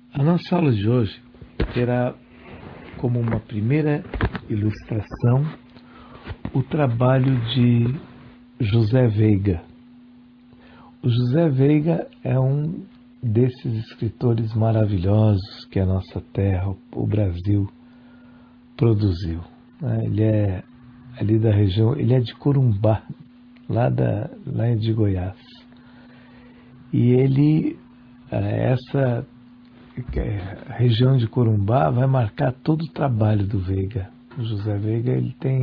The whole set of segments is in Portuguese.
A nossa aula de hoje terá como uma primeira ilustração o trabalho de José Veiga. O José Veiga é um desses escritores maravilhosos que a nossa terra, o Brasil, produziu. Ele é ali da região, ele é de Corumbá, lá de Goiás. E ele, essa região de Corumbá vai marcar todo o trabalho do Veiga. O José Veiga,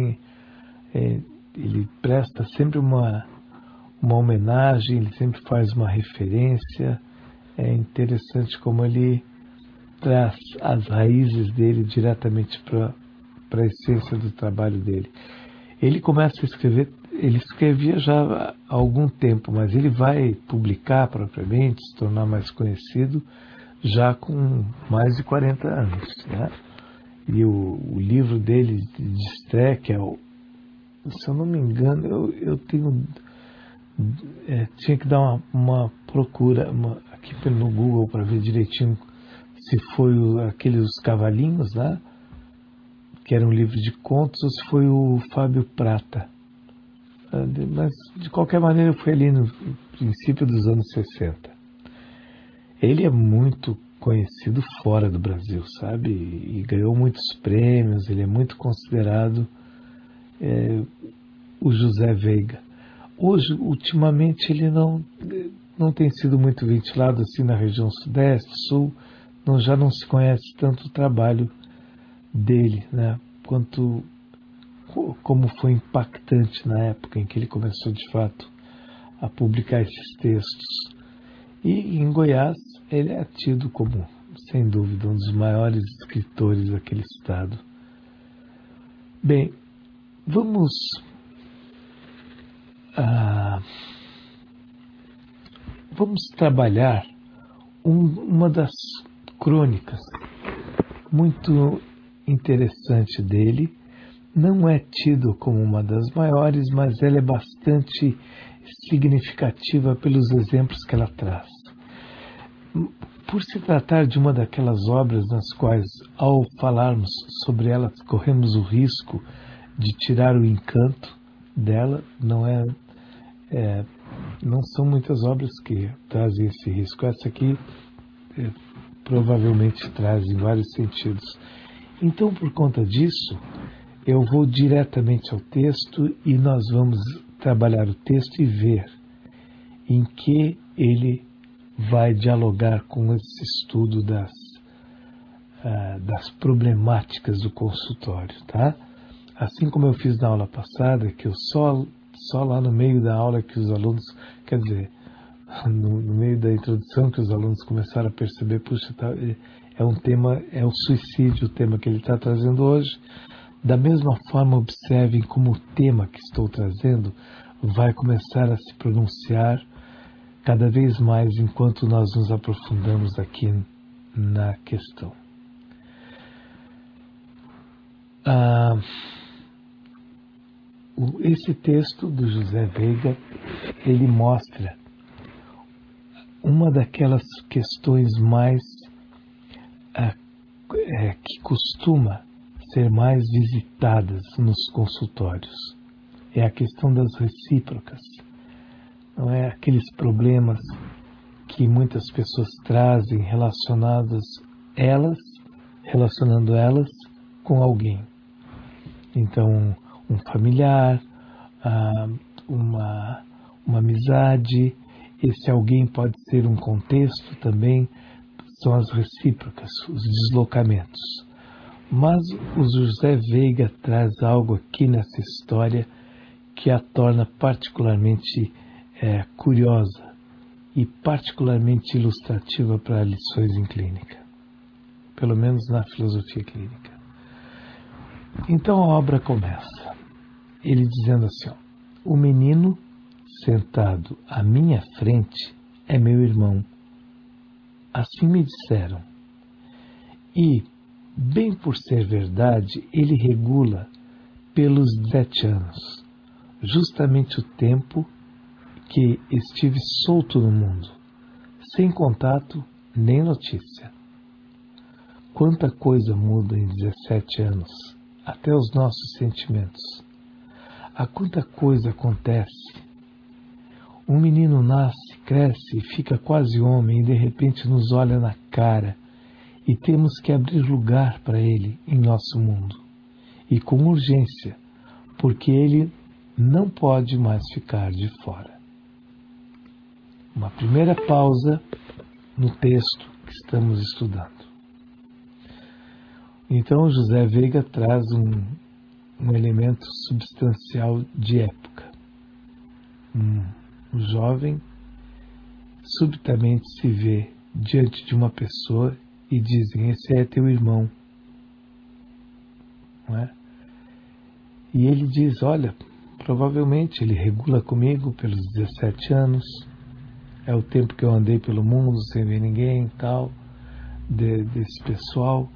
ele presta sempre uma homenagem, ele sempre faz uma referência. É interessante como ele traz as raízes dele diretamente para a essência do trabalho dele. Ele começa a escrever, ele escrevia já há algum tempo, mas ele vai publicar propriamente, se tornar mais conhecido, já com mais de 40 anos. Né? E o livro dele de estreia, que é se eu não me engano, eu tinha que dar uma procura aqui no Google para ver direitinho se foi aqueles Cavalinhos, né? Que era um livro de contos, ou se foi o Fábio Prata. Mas, de qualquer maneira, foi ali no princípio dos anos 60. Ele é muito conhecido fora do Brasil, sabe? E ganhou muitos prêmios, ele é muito considerado o José Veiga. Hoje, ultimamente, ele não tem sido muito ventilado assim na região sudeste, sul, já não se conhece tanto o trabalho dele, né? Como foi impactante na época em que ele começou de fato a publicar esses textos. E em Goiás ele é tido como, sem dúvida, um dos maiores escritores daquele estado. Bem, vamos trabalhar uma das crônicas muito interessante dele. Não é tido como uma das maiores, mas ela é bastante significativa pelos exemplos que ela traz. Por se tratar de uma daquelas obras nas quais, ao falarmos sobre ela, corremos o risco de tirar o encanto dela, não são muitas obras que trazem esse risco. Essa aqui provavelmente traz em vários sentidos. Então, por conta disso, eu vou diretamente ao texto e nós vamos trabalhar o texto e ver em que ele vai dialogar com esse estudo das problemáticas do consultório, tá? Assim como eu fiz na aula passada, que eu só lá no meio da aula que os alunos, quer dizer, no meio da introdução que os alunos começaram a perceber, puxa, é um tema, é o suicídio, o tema que ele está trazendo hoje. Da mesma forma, observem como o tema que estou trazendo vai começar a se pronunciar cada vez mais enquanto nós nos aprofundamos aqui na questão. Esse texto do José Veiga, ele mostra uma daquelas questões mais que costuma ser mais visitadas nos consultórios. É a questão das recíprocas. Não é aqueles problemas que muitas pessoas trazem relacionando elas com alguém. Então, um familiar, uma amizade, esse alguém pode ser um contexto também, são as recíprocas, os deslocamentos. Mas o José Veiga traz algo aqui nessa história que a torna particularmente curiosa e particularmente ilustrativa para lições em clínica, pelo menos na filosofia clínica. Então a obra começa, ele dizendo assim: o menino sentado à minha frente é meu irmão, assim me disseram, e, bem por ser verdade, ele regula pelos 17 anos, justamente o tempo que estive solto no mundo, sem contato nem notícia. Quanta coisa muda em 17 anos, até os nossos sentimentos. Há quanta coisa acontece. Um menino nasce, cresce, fica quase homem e de repente nos olha na cara e temos que abrir lugar para ele em nosso mundo. E com urgência, porque ele não pode mais ficar de fora. Uma primeira pausa no texto que estamos estudando. Então José Veiga traz um elemento substancial de época. O jovem subitamente se vê diante de uma pessoa e dizem: esse é teu irmão. Não é? E ele diz: olha, provavelmente ele regula comigo pelos 17 anos, é o tempo que eu andei pelo mundo sem ver ninguém e tal, desse pessoal.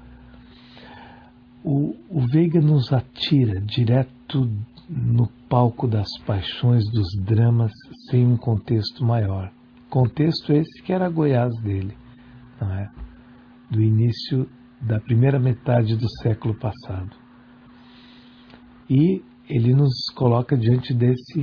O Veiga nos atira direto no palco das paixões, dos dramas, sem um contexto maior. Contexto esse que era Goiás dele, não é? Do início da primeira metade do século passado. E ele nos coloca diante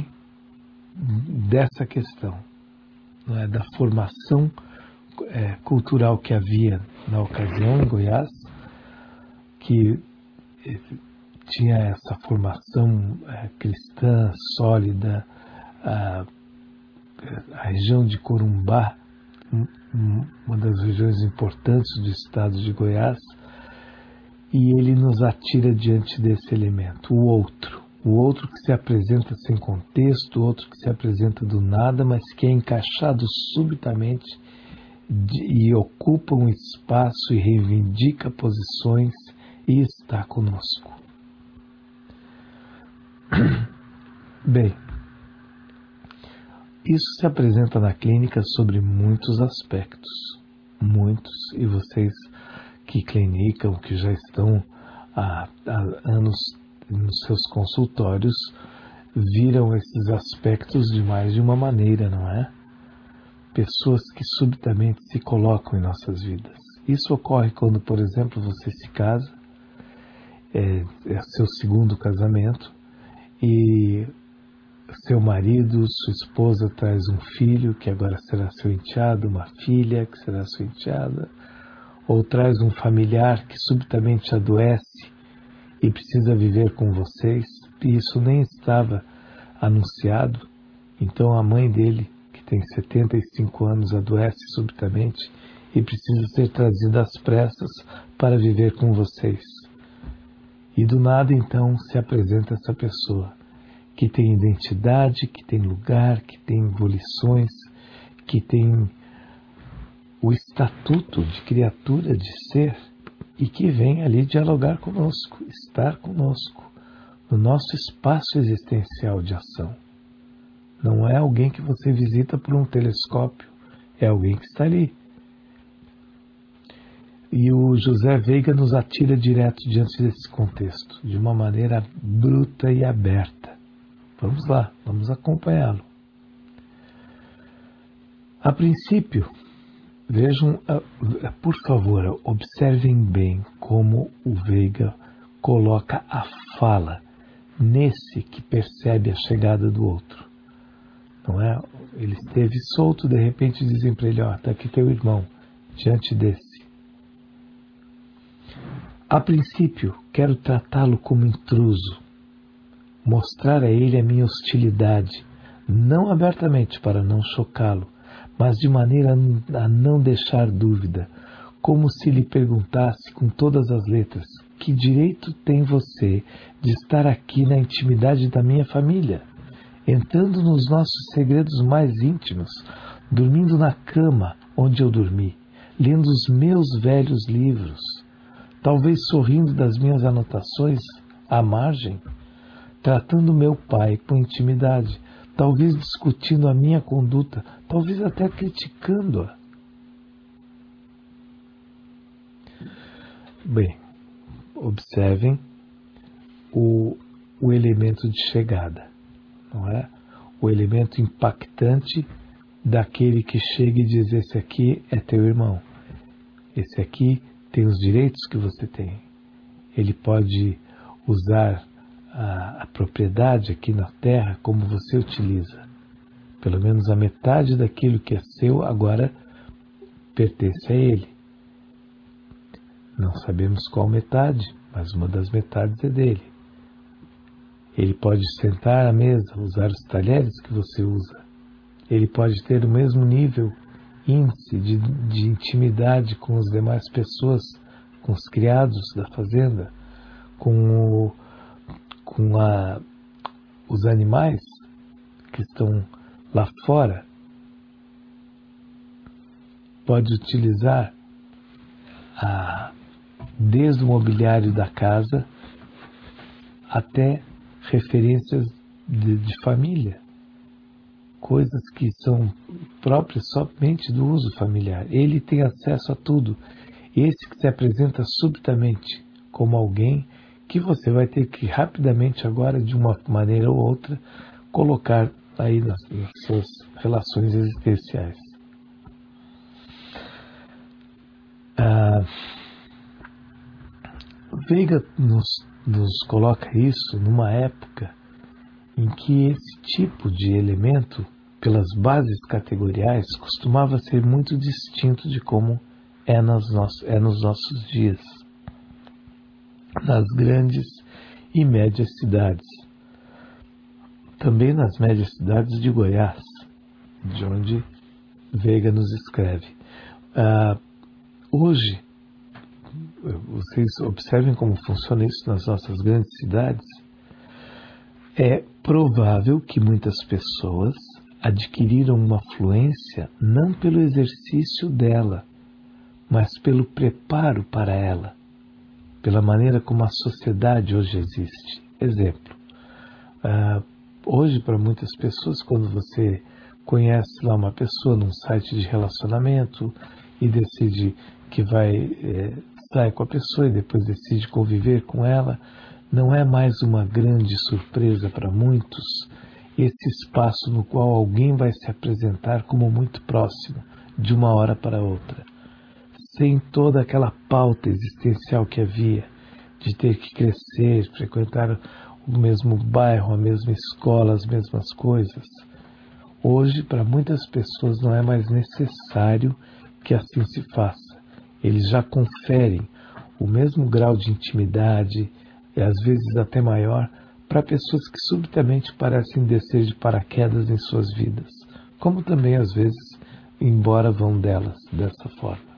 dessa questão, não é? Da formação cultural que havia na ocasião em Goiás, que tinha essa formação cristã sólida, a região de Corumbá, uma das regiões importantes do estado de Goiás, e ele nos atira diante desse elemento, o outro que se apresenta sem contexto, o outro que se apresenta do nada, mas que é encaixado subitamente e ocupa um espaço e reivindica posições e está conosco. Bem, isso se apresenta na clínica sobre muitos aspectos, muitos, e vocês que clinicam, que já estão há anos nos seus consultórios, viram esses aspectos de mais de uma maneira, não é? Pessoas que subitamente se colocam em nossas vidas. Isso ocorre quando, por exemplo, você se casa, é seu segundo casamento, e seu marido, sua esposa traz um filho que agora será seu enteado, uma filha que será sua enteada, ou traz um familiar que subitamente adoece e precisa viver com vocês, e isso nem estava anunciado. Então a mãe dele, que tem 75 anos, adoece subitamente e precisa ser trazida às pressas para viver com vocês. E do nada então se apresenta essa pessoa que tem identidade, que tem lugar, que tem volições, que tem o estatuto de criatura, de ser, e que vem ali dialogar conosco, estar conosco, no nosso espaço existencial de ação. Não é alguém que você visita por um telescópio, é alguém que está ali. E o José Veiga nos atira direto diante desse contexto, de uma maneira bruta e aberta. Vamos lá, vamos acompanhá-lo. A princípio, vejam, por favor, observem bem como o Veiga coloca a fala nesse que percebe a chegada do outro. Não é? Ele esteve solto, de repente dizem para ele: ó, está aqui teu irmão, diante desse. A princípio, quero tratá-lo como intruso, mostrar a ele a minha hostilidade, não abertamente para não chocá-lo, mas de maneira a não deixar dúvida, como se lhe perguntasse com todas as letras: que direito tem você de estar aqui na intimidade da minha família, entrando nos nossos segredos mais íntimos, dormindo na cama onde eu dormi, lendo os meus velhos livros, talvez sorrindo das minhas anotações à margem, tratando meu pai com intimidade, talvez discutindo a minha conduta, talvez até criticando-a. Bem, observem o elemento de chegada, não é? O elemento impactante daquele que chega e diz: esse aqui é teu irmão, esse aqui tem os direitos que você tem. Ele pode usar a propriedade aqui na Terra como você utiliza. Pelo menos a metade daquilo que é seu agora pertence a ele. Não sabemos qual metade, mas uma das metades é dele. Ele pode sentar à mesa, usar os talheres que você usa. Ele pode ter o mesmo índice de intimidade com as demais pessoas, com os criados da fazenda, com os animais que estão lá fora. Pode utilizar desde o mobiliário da casa até referências de família, coisas que são próprias somente do uso familiar. Ele tem acesso a tudo. Esse que se apresenta subitamente como alguém que você vai ter que rapidamente agora, de uma maneira ou outra, colocar aí nas suas relações existenciais. Veiga nos coloca isso numa época em que esse tipo de elemento, pelas bases categoriais, costumava ser muito distinto de como é nos nossos dias, nas grandes e médias cidades. Também nas médias cidades de Goiás, de onde Veiga nos escreve. Hoje, vocês observem como funciona isso nas nossas grandes cidades. É provável que muitas pessoas adquiriram uma fluência não pelo exercício dela, mas pelo preparo para ela, pela maneira como a sociedade hoje existe. Exemplo, hoje para muitas pessoas, quando você conhece lá uma pessoa num site de relacionamento e decide que sai com a pessoa e depois decide conviver com ela, não é mais uma grande surpresa para muitos esse espaço no qual alguém vai se apresentar como muito próximo, de uma hora para outra, sem toda aquela pauta existencial que havia, de ter que crescer, frequentar o mesmo bairro, a mesma escola, as mesmas coisas. Hoje, para muitas pessoas, não é mais necessário que assim se faça. Eles já conferem o mesmo grau de intimidade, e às vezes até maior, para pessoas que subitamente parecem descer de paraquedas em suas vidas, como também às vezes embora vão delas dessa forma.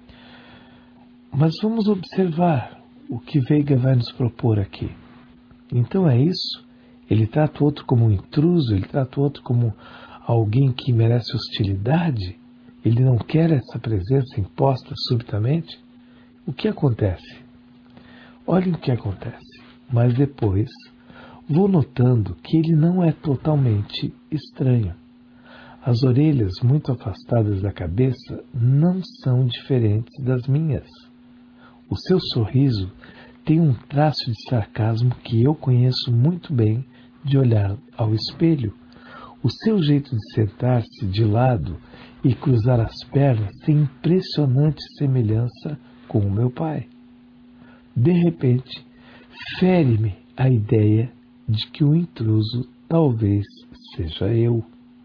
Mas vamos observar o que Veiga vai nos propor aqui. Então é isso? Ele trata o outro como um intruso? Ele trata o outro como alguém que merece hostilidade? Ele não quer essa presença imposta subitamente? O que acontece? Olhem o que acontece. Mas depois vou notando que ele não é totalmente estranho. As orelhas muito afastadas da cabeça não são diferentes das minhas. O seu sorriso tem um traço de sarcasmo que eu conheço muito bem de olhar ao espelho. O seu jeito de sentar-se de lado e cruzar as pernas tem impressionante semelhança com o meu pai. De repente, fere-me a ideia de que o intruso talvez seja eu.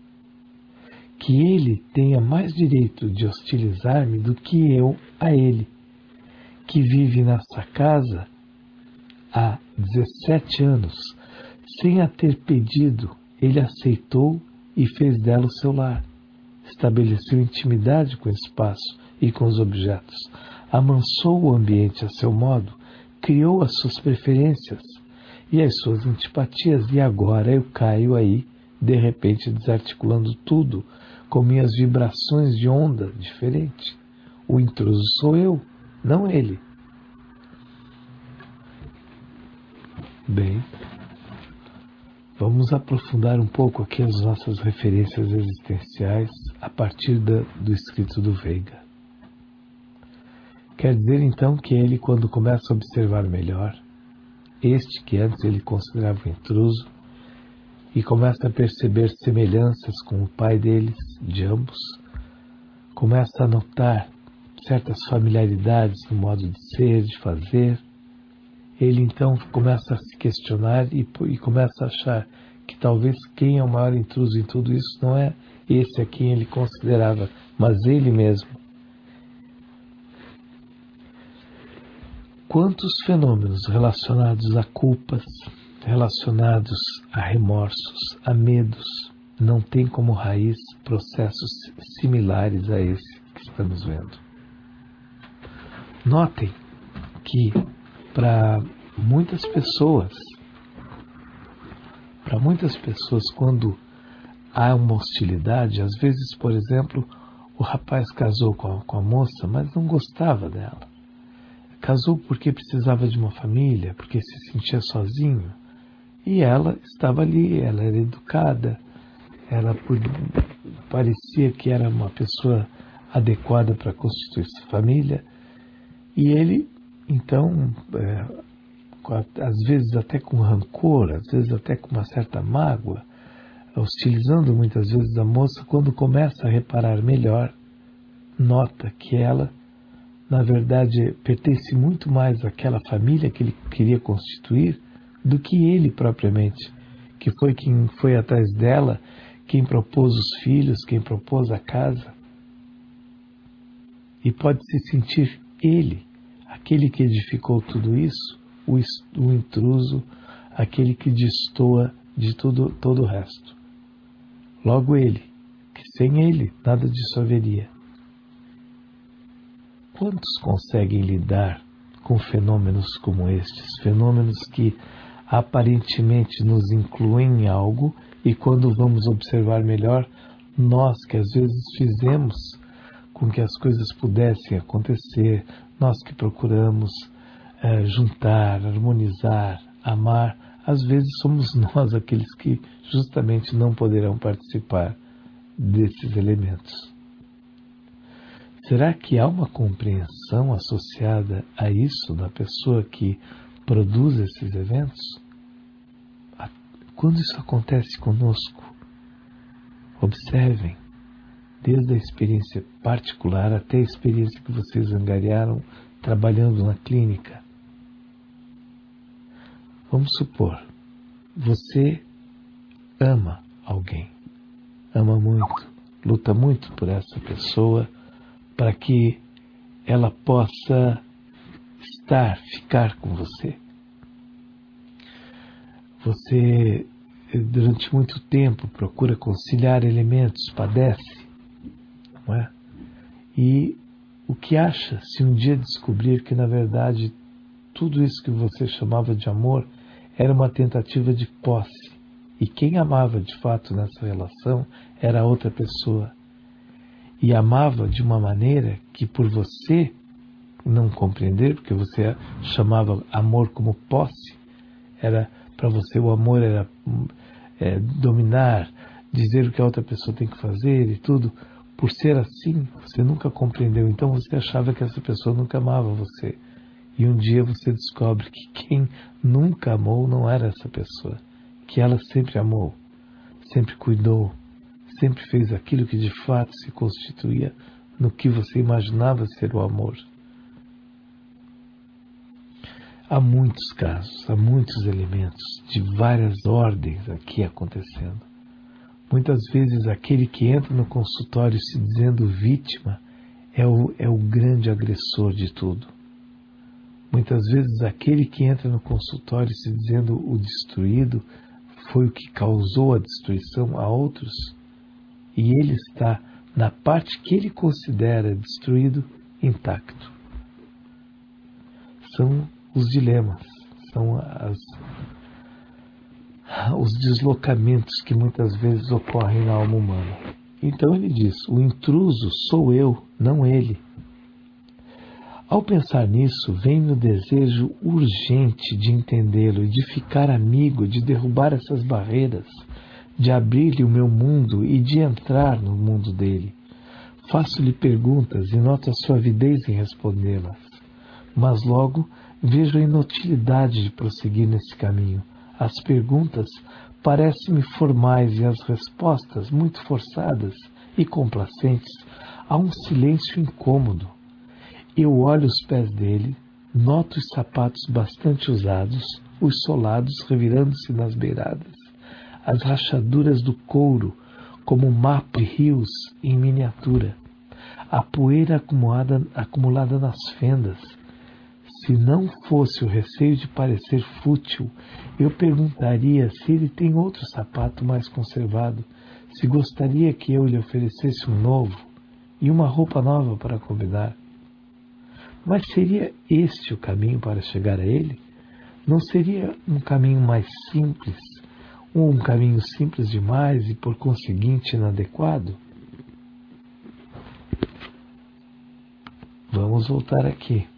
Que ele tenha mais direito de hostilizar-me do que eu a ele, que vive nessa casa há 17 anos. Sem a ter pedido, ele aceitou e fez dela o seu lar. Estabeleceu intimidade com o espaço e com os objetos. Amansou o ambiente a seu modo, criou as suas preferências e as suas antipatias, e agora eu caio aí, de repente desarticulando tudo, com minhas vibrações de onda diferente. O intruso sou eu, não ele. Bem, vamos aprofundar um pouco aqui as nossas referências existenciais a partir do escrito do Veiga. Quer dizer então que ele, quando começa a observar melhor, este que antes ele considerava um intruso, e começa a perceber semelhanças com o pai deles, de ambos, começa a notar certas familiaridades no modo de ser, de fazer, ele então começa a se questionar e começa a achar que talvez quem é o maior intruso em tudo isso não é esse a quem ele considerava, mas ele mesmo. Quantos fenômenos relacionados a culpas, relacionados a remorsos, a medos, não têm como raiz processos similares a esse que estamos vendo? Notem que para muitas pessoas, quando há uma hostilidade, às vezes, por exemplo, o rapaz casou com a moça, mas não gostava dela. Casou porque precisava de uma família, porque se sentia sozinho. E ela estava ali, ela era educada, parecia que era uma pessoa adequada para constituir essa família. E ele, então, às vezes até com rancor, às vezes até com uma certa mágoa, hostilizando muitas vezes a moça, quando começa a reparar melhor, nota que ela, na verdade, pertence muito mais àquela família que ele queria constituir do que ele propriamente, que foi quem foi atrás dela, quem propôs os filhos, quem propôs a casa. E pode se sentir ele, aquele que edificou tudo isso, o intruso, aquele que destoa de todo o resto. Logo ele, que sem ele nada disso haveria. Quantos conseguem lidar com fenômenos como estes? Fenômenos que aparentemente nos incluem em algo e quando vamos observar melhor, nós que às vezes fizemos com que as coisas pudessem acontecer, nós que procuramos juntar, harmonizar, amar, às vezes somos nós aqueles que justamente não poderão participar desses elementos. Será que há uma compreensão associada a isso na pessoa que produz esses eventos? Quando isso acontece conosco, observem, desde a experiência particular até a experiência que vocês angariaram trabalhando na clínica. Vamos supor, você ama alguém, ama muito, luta muito por essa pessoa, para que ela possa ficar com você. Você, durante muito tempo, procura conciliar elementos, padece, não é? E o que acha se um dia descobrir que, na verdade, tudo isso que você chamava de amor era uma tentativa de posse, e quem amava de fato nessa relação era a outra pessoa. E amava de uma maneira que, por você não compreender, porque você chamava amor como posse, era para você o amor era dominar, dizer o que a outra pessoa tem que fazer e tudo. Por ser assim, você nunca compreendeu, então você achava que essa pessoa nunca amava você. E um dia você descobre que quem nunca amou não era essa pessoa, que ela sempre amou, sempre cuidou, sempre fez aquilo que de fato se constituía no que você imaginava ser o amor. Há muitos casos, há muitos elementos de várias ordens aqui acontecendo. Muitas vezes aquele que entra no consultório se dizendo vítima é o grande agressor de tudo. Muitas vezes aquele que entra no consultório se dizendo o destruído foi o que causou a destruição a outros. E ele está na parte que ele considera destruído, intacto. São os dilemas, são os deslocamentos que muitas vezes ocorrem na alma humana. Então ele diz, o intruso sou eu, não ele. Ao pensar nisso, vem o desejo urgente de entendê-lo e de ficar amigo, de derrubar essas barreiras, de abrir-lhe o meu mundo e de entrar no mundo dele. Faço-lhe perguntas e noto a sua avidez em respondê-las. Mas logo vejo a inutilidade de prosseguir nesse caminho. As perguntas parecem-me formais e as respostas muito forçadas e complacentes. Há um silêncio incômodo. Eu olho os pés dele, noto os sapatos bastante usados, os solados revirando-se nas beiradas, as rachaduras do couro como mapa de rios em miniatura, a poeira acumulada nas fendas. Se não fosse o receio de parecer fútil, eu perguntaria se ele tem outro sapato mais conservado, se gostaria que eu lhe oferecesse um novo e uma roupa nova para combinar. Mas seria este o caminho para chegar a ele? Não seria um caminho mais simples, ou um caminho simples demais e, por conseguinte, inadequado? Vamos voltar aqui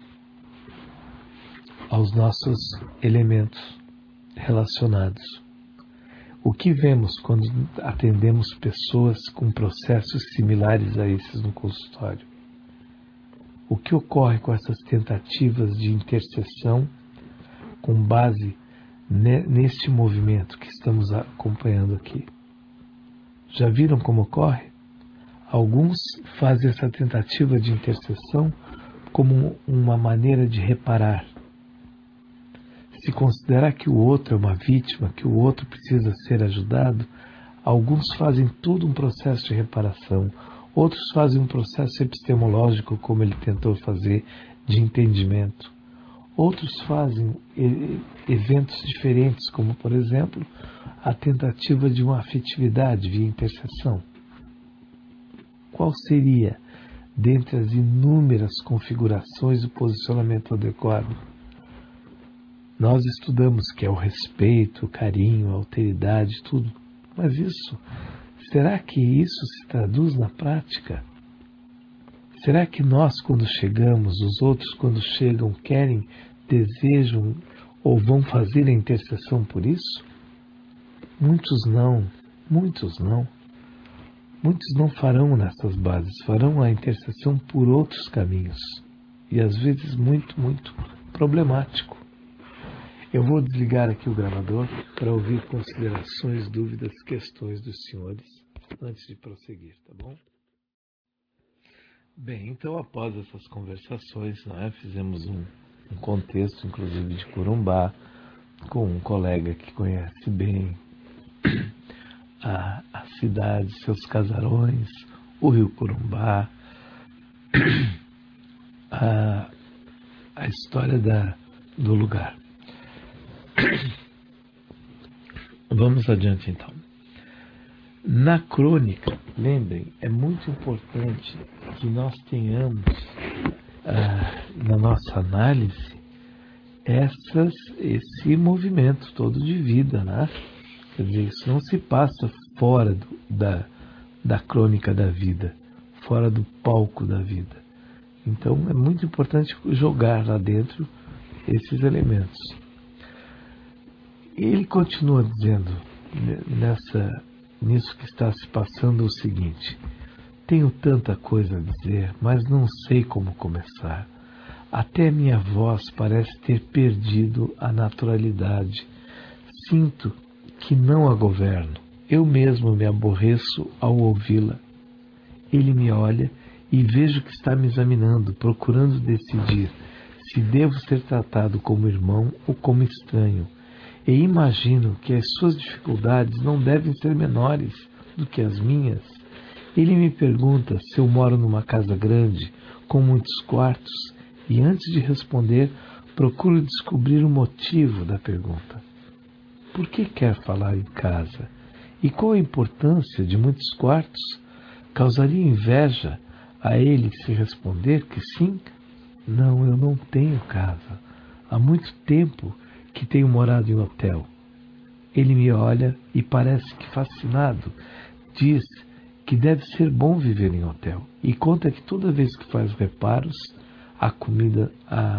aos nossos elementos relacionados. O que vemos quando atendemos pessoas com processos similares a esses no consultório? O que ocorre com essas tentativas de intercessão com base neste movimento que estamos acompanhando aqui? Já viram como ocorre? Alguns fazem essa tentativa de intercessão como uma maneira de reparar. Se considerar que o outro é uma vítima, que o outro precisa ser ajudado, alguns fazem todo um processo de reparação, outros fazem um processo epistemológico, como ele tentou fazer, de entendimento. Outros fazem eventos diferentes, como, por exemplo, a tentativa de uma afetividade via intercessão. Qual seria, dentre as inúmeras configurações, o posicionamento adequado? Nós estudamos que é o respeito, o carinho, a alteridade, tudo. Mas será que isso se traduz na prática? Será que nós, quando chegamos, os outros, quando chegam, querem, desejam ou vão fazer a intercessão por isso? Muitos não. Muitos não farão nessas bases, farão a intercessão por outros caminhos. E às vezes muito problemático. Eu vou desligar aqui o gravador para ouvir considerações, dúvidas, questões dos senhores antes de prosseguir, tá bom? Bem, então após essas conversações, fizemos um contexto, inclusive de Corumbá, com um colega que conhece bem a cidade, seus casarões, o rio Corumbá, a história do lugar. Vamos adiante então. Na crônica, lembrem, é muito importante que nós tenhamos na nossa análise esse movimento todo de vida, né? Quer dizer, isso não se passa fora da crônica da vida, fora do palco da vida. Então é muito importante jogar lá dentro esses elementos. Ele continua dizendo nisso que está se passando o seguinte: tenho tanta coisa a dizer, mas não sei como começar. Até minha voz parece ter perdido a naturalidade. Sinto que não a governo. Eu mesmo me aborreço ao ouvi-la. Ele me olha e vejo que está me examinando, procurando decidir se devo ser tratado como irmão ou como estranho. E imagino que as suas dificuldades não devem ser menores do que as minhas. Ele me pergunta se eu moro numa casa grande, com muitos quartos, e antes de responder, procuro descobrir o motivo da pergunta. Por que quer falar em casa? E qual a importância de muitos quartos? Causaria inveja a ele se responder que sim? Não, eu não tenho casa. Há muito tempo que tenho morado em hotel. Ele me olha e parece que fascinado. Diz que deve ser bom viver em hotel. E conta que toda vez que faz reparos à comida,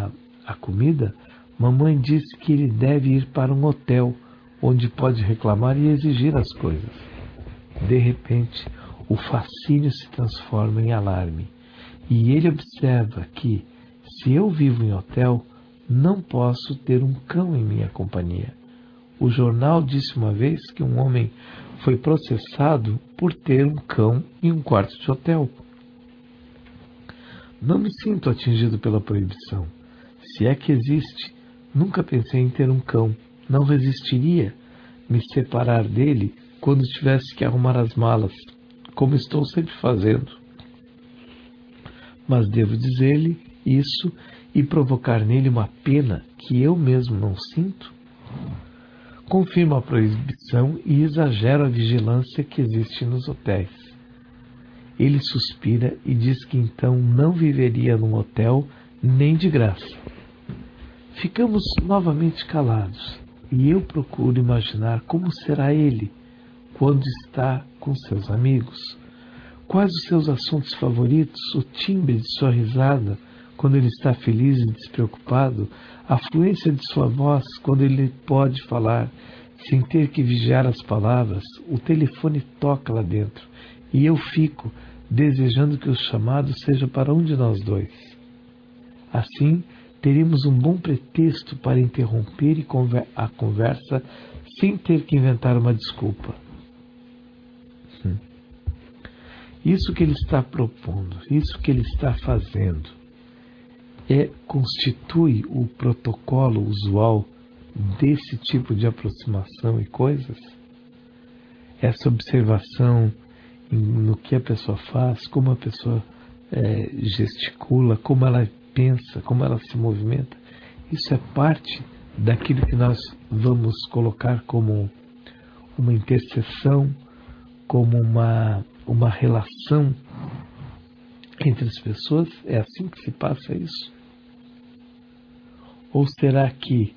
mamãe diz que ele deve ir para um hotel, onde pode reclamar e exigir as coisas. De repente, o fascínio se transforma em alarme. E ele observa que, se eu vivo em hotel, não posso ter um cão em minha companhia. O jornal disse uma vez que um homem foi processado por ter um cão em um quarto de hotel. Não me sinto atingido pela proibição. Se é que existe, nunca pensei em ter um cão. Não resistiria me separar dele quando tivesse que arrumar as malas, como estou sempre fazendo. Mas devo dizer-lhe isso e provocar nele uma pena que eu mesmo não sinto? Confirmo a proibição e exagero a vigilância que existe nos hotéis. Ele suspira e diz que então não viveria num hotel nem de graça. Ficamos novamente calados e eu procuro imaginar como será ele quando está com seus amigos. Quais os seus assuntos favoritos, o timbre de sua risada quando ele está feliz e despreocupado, a fluência de sua voz quando ele pode falar sem ter que vigiar as palavras. O telefone toca lá dentro e eu fico desejando que o chamado seja para um de nós dois. Assim, teríamos um bom pretexto para interromper a conversa sem ter que inventar uma desculpa. Isso que ele está propondo, isso que ele está fazendo, constitui o protocolo usual desse tipo de aproximação e coisas? Essa observação no que a pessoa faz, como a pessoa gesticula, como ela pensa, como ela se movimenta, isso é parte daquilo que nós vamos colocar como uma interseção, como uma relação entre as pessoas? É assim que se passa isso? Ou será que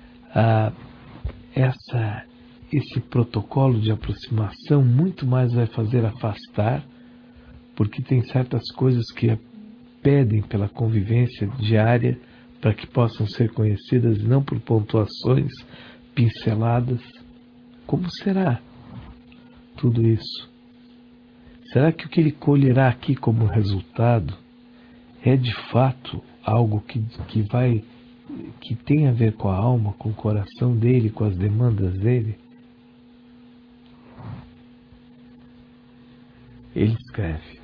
esse protocolo de aproximação muito mais vai fazer afastar, porque tem certas coisas que pedem pela convivência diária para que possam ser conhecidas e não por pontuações pinceladas? Como será tudo isso? Será que o que ele colherá aqui como resultado é de fato algo que tem a ver com a alma, com o coração dele, com as demandas dele? Ele escreve,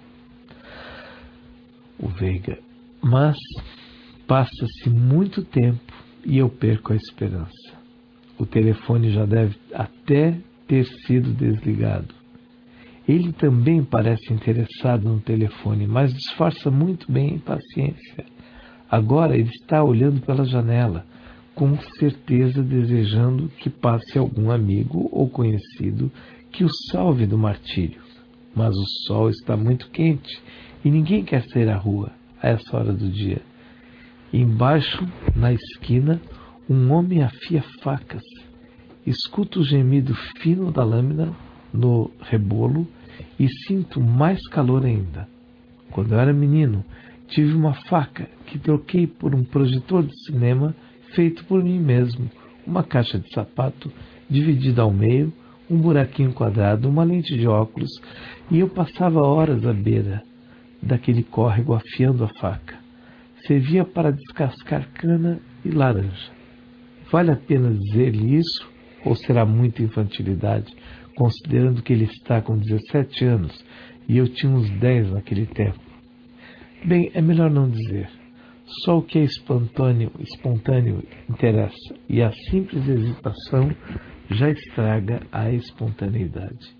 o Veiga, mas passa-se muito tempo e eu perco a esperança. O telefone já deve até ter sido desligado. Ele também parece interessado no telefone, mas disfarça muito bem a impaciência. Agora ele está olhando pela janela, com certeza desejando que passe algum amigo ou conhecido que o salve do martírio. Mas o sol está muito quente e ninguém quer sair à rua a essa hora do dia. Embaixo, na esquina, um homem afia facas. Escuto o gemido fino da lâmina no rebolo e sinto mais calor ainda. Quando eu era menino, tive uma faca que troquei por um projetor de cinema feito por mim mesmo, uma caixa de sapato dividida ao meio, um buraquinho quadrado, uma lente de óculos, e eu passava horas à beira daquele córrego afiando a faca. Servia para descascar cana e laranja. Vale a pena dizer-lhe isso? Ou será muita infantilidade, considerando que ele está com 17 anos e eu tinha uns 10 naquele tempo? Bem, é melhor não dizer. Só o que é espontâneo interessa, e a simples hesitação já estraga a espontaneidade.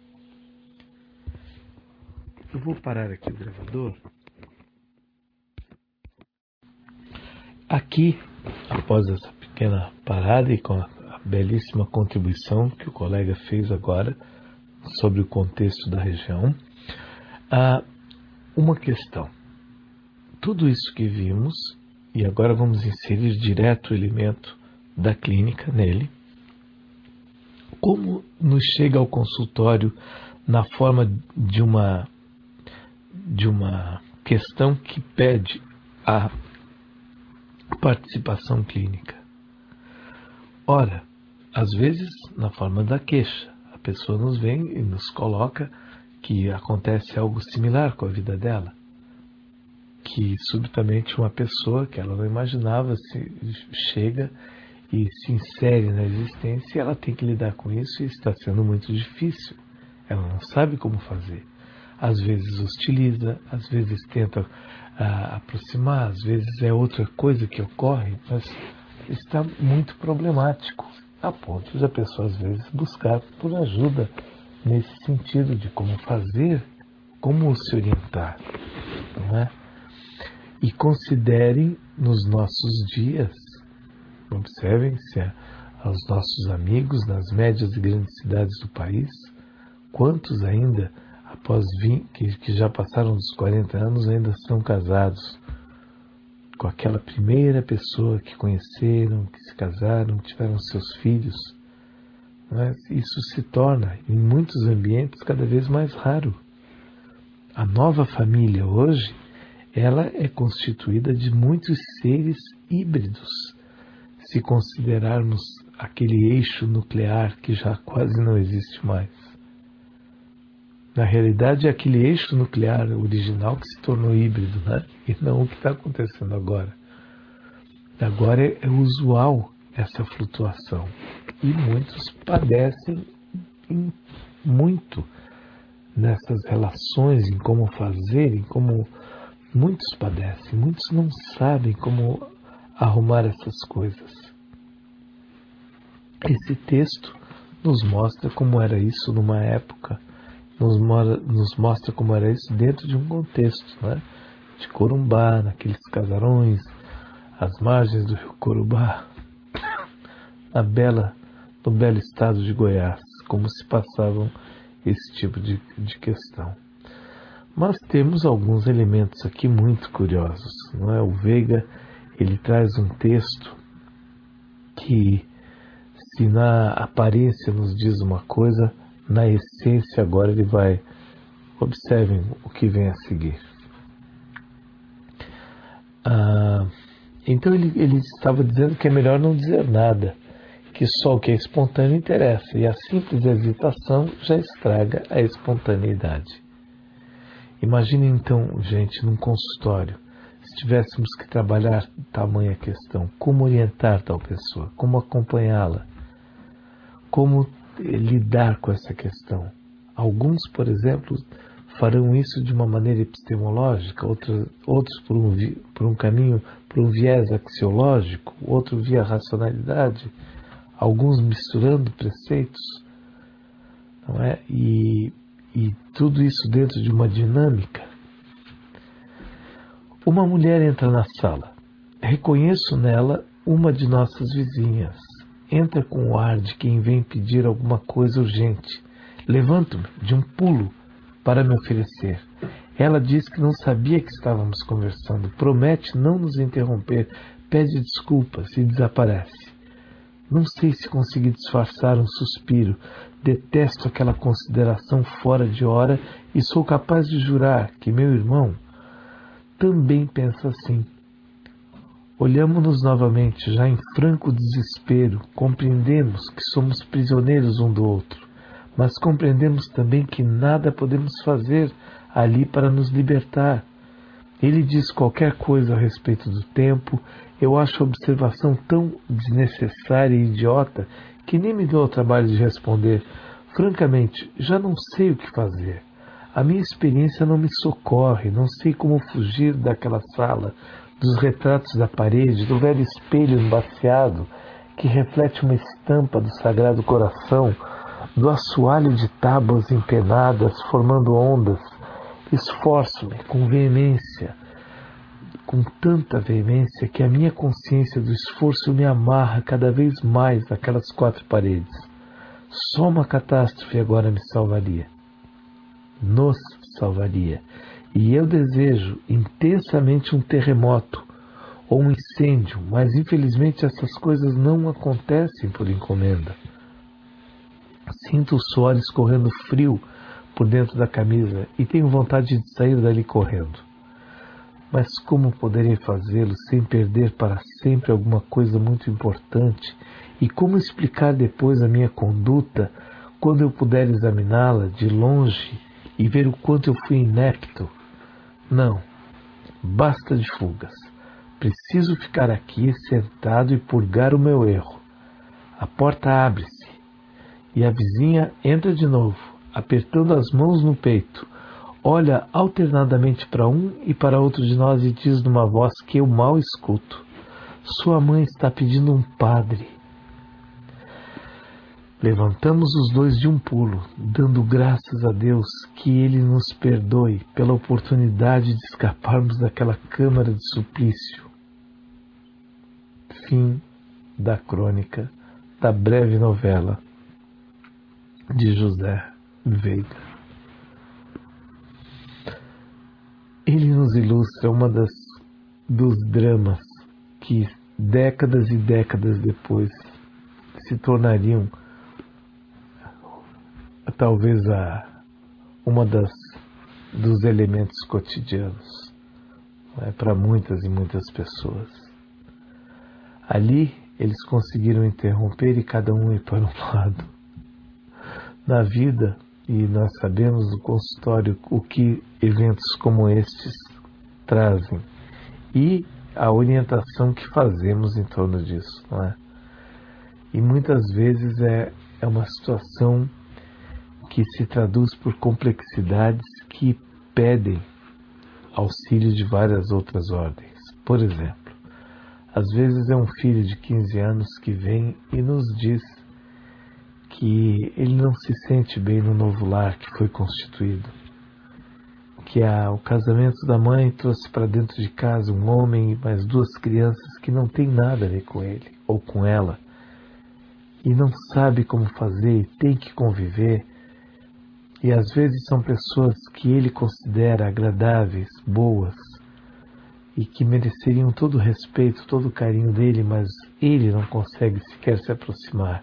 Eu vou parar aqui o gravador. Aqui, após essa pequena parada e com a belíssima contribuição que o colega fez agora sobre o contexto da região, há uma questão. Tudo isso que vimos, e agora vamos inserir direto o elemento da clínica nele, como nos chega ao consultório na forma de uma questão que pede a participação clínica. Ora, às vezes na forma da queixa, a pessoa nos vem e nos coloca que acontece algo similar com a vida dela, que subitamente uma pessoa que ela não imaginava chega e se insere na existência, e ela tem que lidar com isso e está sendo muito difícil. Ela não sabe como fazer. Às vezes hostiliza, às vezes tenta aproximar, às vezes é outra coisa que ocorre, mas está muito problemático, a ponto de a pessoa às vezes buscar por ajuda nesse sentido de como fazer, como se orientar, não é? E considerem nos nossos dias, observem-se aos nossos amigos nas médias e grandes cidades do país, quantos ainda, após 20, que já passaram dos 40 anos, ainda são casados com aquela primeira pessoa que conheceram, que se casaram, que tiveram seus filhos. Mas isso se torna, em muitos ambientes, cada vez mais raro. A nova família hoje, ela é constituída de muitos seres híbridos, se considerarmos aquele eixo nuclear que já quase não existe mais. Na realidade, é aquele eixo nuclear original que se tornou híbrido, né? E não o que está acontecendo agora. Agora é usual essa flutuação. E muitos padecem muito nessas relações, em como fazer, em como muitos padecem. Muitos não sabem como arrumar essas coisas. Esse texto nos mostra como era isso numa época, nos mostra como era isso dentro de um contexto, né? De Corumbá, naqueles casarões, às margens do rio Corubá, no belo estado de Goiás, como se passavam esse tipo de questão. Mas temos alguns elementos aqui muito curiosos, não é? O Veiga, ele traz um texto que, se na aparência nos diz uma coisa, na essência agora ele vai... Observem o que vem a seguir. Então ele estava dizendo que é melhor não dizer nada, que só o que é espontâneo interessa, e a simples hesitação já estraga a espontaneidade. Imagine então, gente, num consultório, se tivéssemos que trabalhar tamanha questão, como orientar tal pessoa, como acompanhá-la, como lidar com essa questão. Alguns, por exemplo, farão isso de uma maneira epistemológica, outros por um caminho, por um viés axiológico, outro via racionalidade, alguns misturando preceitos, não é? E tudo isso dentro de uma dinâmica. Uma mulher entra na sala. Reconheço nela uma de nossas vizinhas. Entra com o ar de quem vem pedir alguma coisa urgente. Levanto-me de um pulo para me oferecer. Ela diz que não sabia que estávamos conversando. Promete não nos interromper. Pede desculpas e desaparece. Não sei se consegui disfarçar um suspiro. Detesto aquela consideração fora de hora e sou capaz de jurar que meu irmão também pensa assim. Olhamo-nos novamente, já em franco desespero. Compreendemos que somos prisioneiros um do outro, mas compreendemos também que nada podemos fazer ali para nos libertar. Ele diz qualquer coisa a respeito do tempo. Eu acho a observação tão desnecessária e idiota que nem me dou ao trabalho de responder. Francamente, já não sei o que fazer. A minha experiência não me socorre, não sei como fugir daquela sala, dos retratos da parede, do velho espelho embaciado que reflete uma estampa do Sagrado Coração, do assoalho de tábuas empenadas formando ondas. Esforço-me com veemência, com tanta veemência que a minha consciência do esforço me amarra cada vez mais naquelas quatro paredes. Só uma catástrofe agora me salvaria. Nos salvaria. E eu desejo intensamente um terremoto ou um incêndio, mas infelizmente essas coisas não acontecem por encomenda. Sinto o suor escorrendo frio por dentro da camisa e tenho vontade de sair dali correndo. Mas como poderei fazê-lo sem perder para sempre alguma coisa muito importante? E como explicar depois a minha conduta quando eu puder examiná-la de longe e ver o quanto eu fui inepto? Não, basta de fugas. Preciso ficar aqui sentado e purgar o meu erro. A porta abre-se e a vizinha entra de novo, apertando as mãos no peito. olha alternadamente para um e para outro de nós e diz numa voz que eu mal escuto: sua mãe está pedindo um padre. Levantamos os dois de um pulo, dando graças a Deus que Ele nos perdoe pela oportunidade de escaparmos daquela câmara de suplício. Fim da crônica da breve novela de José Veiga. Ele nos ilustra dos dramas que décadas e décadas depois se tornariam talvez dos elementos cotidianos, para muitas e muitas pessoas. Ali eles conseguiram interromper e cada um ir para um lado. Na vida, e nós sabemos no consultório o que eventos como estes trazem e a orientação que fazemos em torno disso, não é? E muitas vezes é uma situação que se traduz por complexidades que pedem auxílio de várias outras ordens. Por exemplo, às vezes é um filho de 15 anos que vem e nos diz que ele não se sente bem no novo lar que foi constituído, que o casamento da mãe trouxe para dentro de casa um homem e mais duas crianças que não tem nada a ver com ele ou com ela, e não sabe como fazer e tem que conviver. E às vezes são pessoas que ele considera agradáveis, boas, e que mereceriam todo o respeito, todo o carinho dele, mas ele não consegue sequer se aproximar.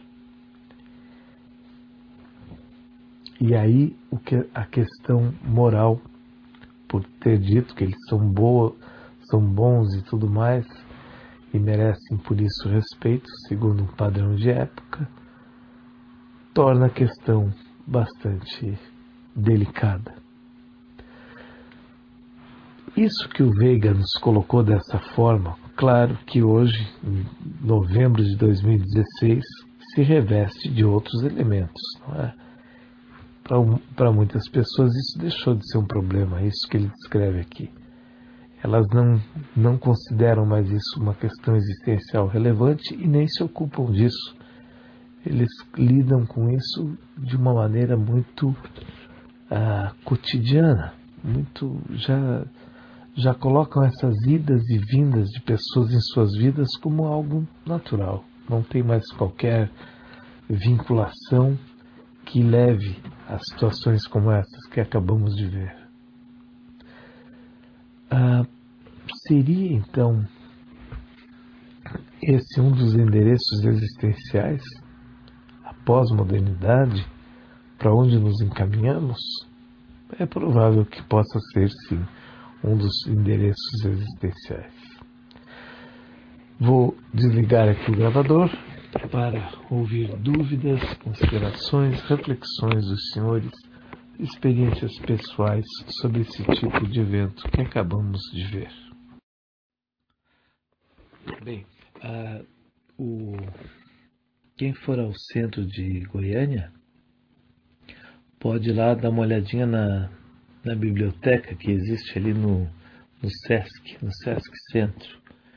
E aí a questão moral, por ter dito que eles são bons e tudo mais, e merecem por isso respeito, segundo um padrão de época, torna a questão bastante delicada. Isso que o Veiga nos colocou dessa forma, claro que hoje, em novembro de 2016, se reveste de outros elementos, não é? Para muitas pessoas isso deixou de ser um problema, isso que ele descreve aqui. Elas não consideram mais isso uma questão existencial relevante e nem se ocupam disso. Eles lidam com isso de uma maneira muito cotidiana, muito já colocam essas idas e vindas de pessoas em suas vidas como algo natural. Não tem mais qualquer vinculação que leve a situações como essas que acabamos de ver. Seria então esse um dos endereços existenciais, a pós-modernidade, para onde nos encaminhamos? É provável que possa ser, sim, um dos endereços existenciais. Vou desligar aqui o gravador para ouvir dúvidas, considerações, reflexões dos senhores, experiências pessoais sobre esse tipo de evento que acabamos de ver. Bem, quem for ao centro de Goiânia pode ir lá dar uma olhadinha na biblioteca que existe ali no Sesc Centro,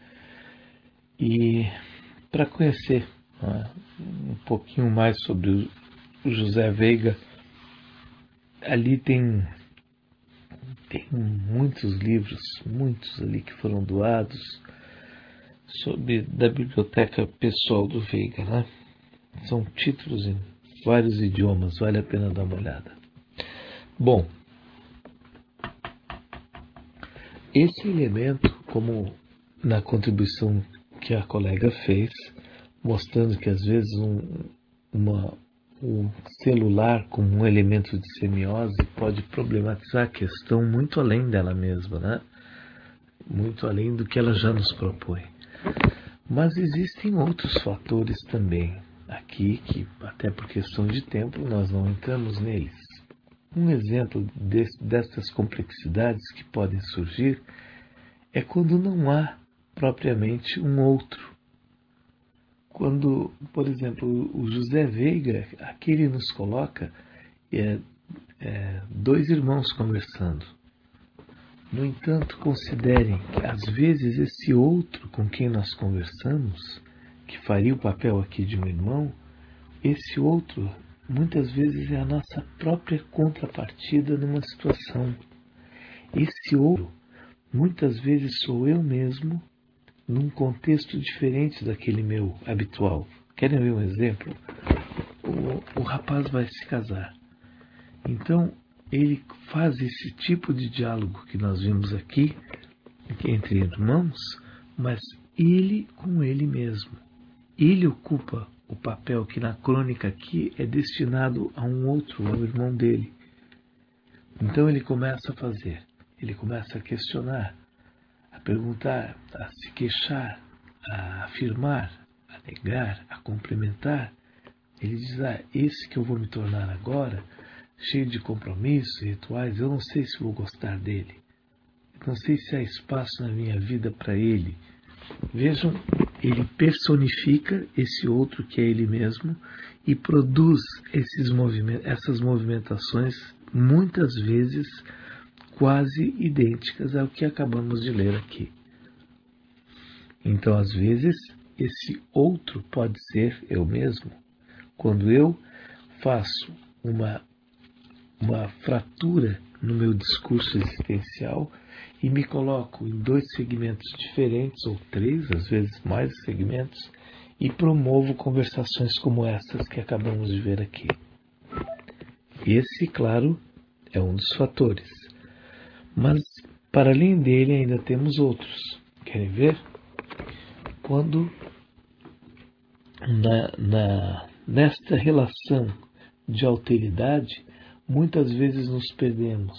e para conhecer um pouquinho mais sobre o José Veiga. Ali tem muitos livros, muitos ali que foram doados, da biblioteca pessoal do Veiga, né? São títulos em vários idiomas, vale a pena dar uma olhada. Bom, esse elemento, como na contribuição que a colega fez, mostrando que às vezes o celular como um elemento de semiose pode problematizar a questão muito além dela mesma, né? Muito além do que ela já nos propõe. Mas existem outros fatores também aqui que, até por questão de tempo, nós não entramos neles. Um exemplo dessas complexidades que podem surgir é quando não há propriamente um outro. Quando, por exemplo, o José Veiga, aqui ele nos coloca dois irmãos conversando. No entanto, considerem que às vezes esse outro com quem nós conversamos, que faria o papel aqui de um irmão, esse outro muitas vezes é a nossa própria contrapartida numa situação. Esse outro muitas vezes sou eu mesmo num contexto diferente daquele meu habitual. Querem ver um exemplo? O rapaz vai se casar. Então, ele faz esse tipo de diálogo que nós vimos aqui, entre irmãos, mas ele com ele mesmo. Ele ocupa o papel que na crônica aqui é destinado a um outro, ao irmão dele. Então ele começa a fazer, ele começa a questionar, a perguntar, a se queixar, a afirmar, a negar, a complementar. Ele diz, esse que eu vou me tornar agora, cheio de compromissos e rituais, eu não sei se vou gostar dele. Não sei se há espaço na minha vida para ele. Vejam, ele personifica esse outro que é ele mesmo e produz essas movimentações, muitas vezes quase idênticas ao que acabamos de ler aqui. Então, às vezes, esse outro pode ser eu mesmo. Quando eu faço uma fratura no meu discurso existencial e me coloco em dois segmentos diferentes, ou três, às vezes mais segmentos, e promovo conversações como essas que acabamos de ver aqui. Esse, claro, é um dos fatores. Mas, para além dele, ainda temos outros. Querem ver? Quando nesta relação de alteridade, muitas vezes nos perdemos.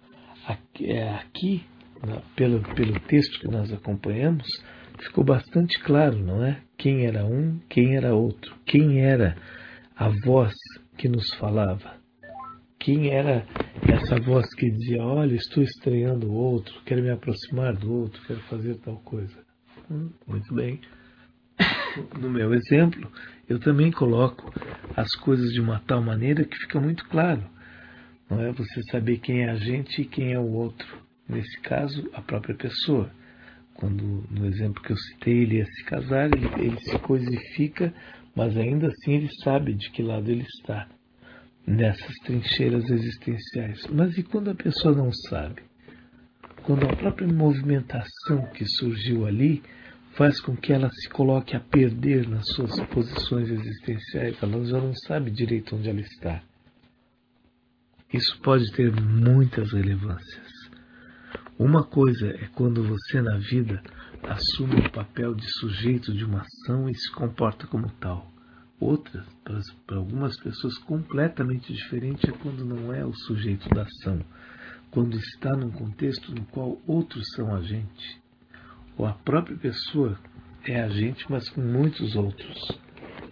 Aqui pelo texto que nós acompanhamos, ficou bastante claro, não é? Quem era um, quem era outro. Quem era a voz que nos falava. Quem era essa voz que dizia, olha, estou estranhando o outro, quero me aproximar do outro, quero fazer tal coisa. Muito bem. No meu exemplo, eu também coloco as coisas de uma tal maneira que fica muito claro. Não é você saber quem é a gente e quem é o outro. Nesse caso, a própria pessoa. Quando, no exemplo que eu citei, ele ia se casar, ele se coisifica, mas ainda assim ele sabe de que lado ele está, nessas trincheiras existenciais. Mas e quando a pessoa não sabe? Quando a própria movimentação que surgiu ali faz com que ela se coloque a perder nas suas posições existenciais, ela já não sabe direito onde ela está. Isso pode ter muitas relevâncias. Uma coisa é quando você na vida assume o papel de sujeito de uma ação e se comporta como tal. Outra, para algumas pessoas completamente diferente, é quando não é o sujeito da ação, quando está num contexto no qual outros são agente, ou a própria pessoa é agente, mas com muitos outros.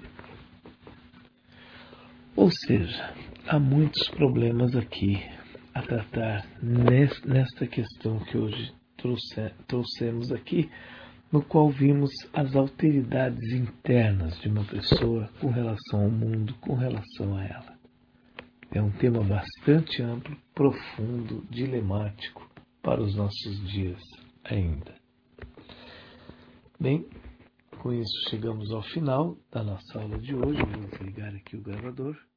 Ou seja, há muitos problemas aqui a tratar nesta questão que hoje trouxemos aqui, no qual vimos as alteridades internas de uma pessoa com relação ao mundo, com relação a ela. É um tema bastante amplo, profundo, dilemático para os nossos dias ainda. Bem, com isso chegamos ao final da nossa aula de hoje. Vou desligar aqui o gravador.